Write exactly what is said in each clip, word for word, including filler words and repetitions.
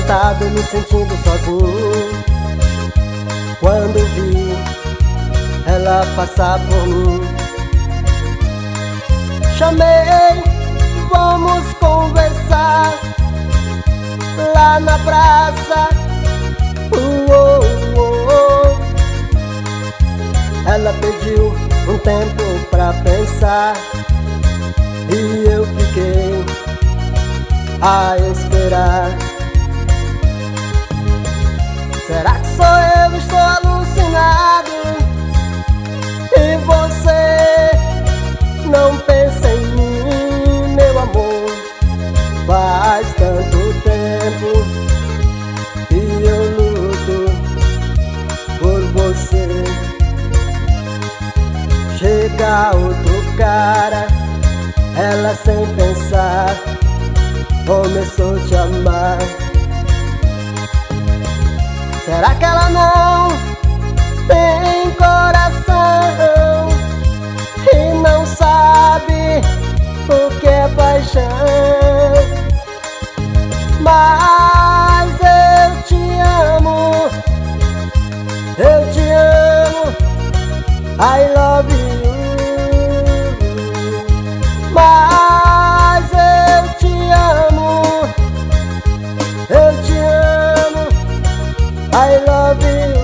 sentado me sentindo sozinho, quando vi ela passar por mim. Chamei, vamos conversar lá na praça. Uou, uou. Ela pediu um tempo pra pensar e eu fiquei a esperar. Será que sou eu? Estou alucinado e você não pensa em mim, meu amor. Faz tanto tempo e eu luto por você. Chega outro cara, ela sem pensar começou a te amar. Será que ela não tem coração e não sabe o que é paixão? Mas eu te amo, eu te amo, I love you. Mas eu te amo, eu te amo, I love you.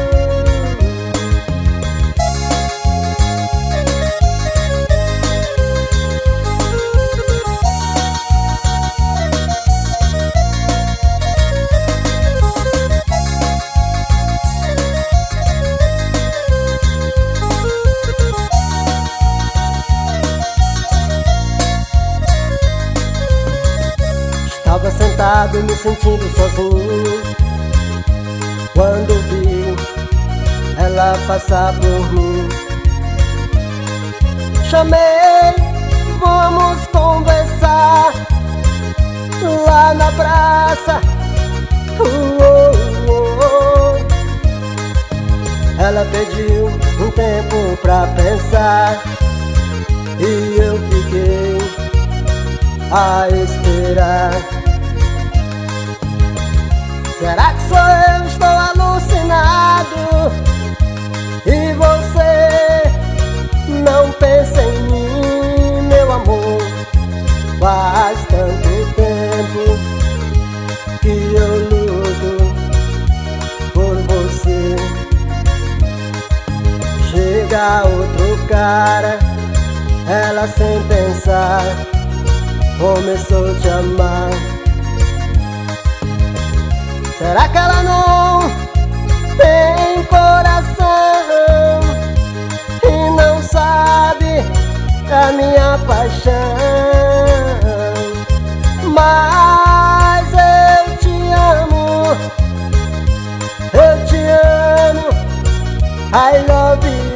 Estava sentado me sentindo sozinho, quando vi ela passar por mim. Chamei, vamos conversar lá na praça. Uou, uou. Ela pediu um tempo pra pensar e eu fiquei a esperar. Será que sou eu? Estou alucinado e você não pensa em mim, meu amor. Faz tanto tempo que eu luto por você. Chega outro cara, ela sem pensar começou a te amar. Será que ela não tem coração e não sabe a minha paixão? Mas eu te amo, eu te amo, I love you.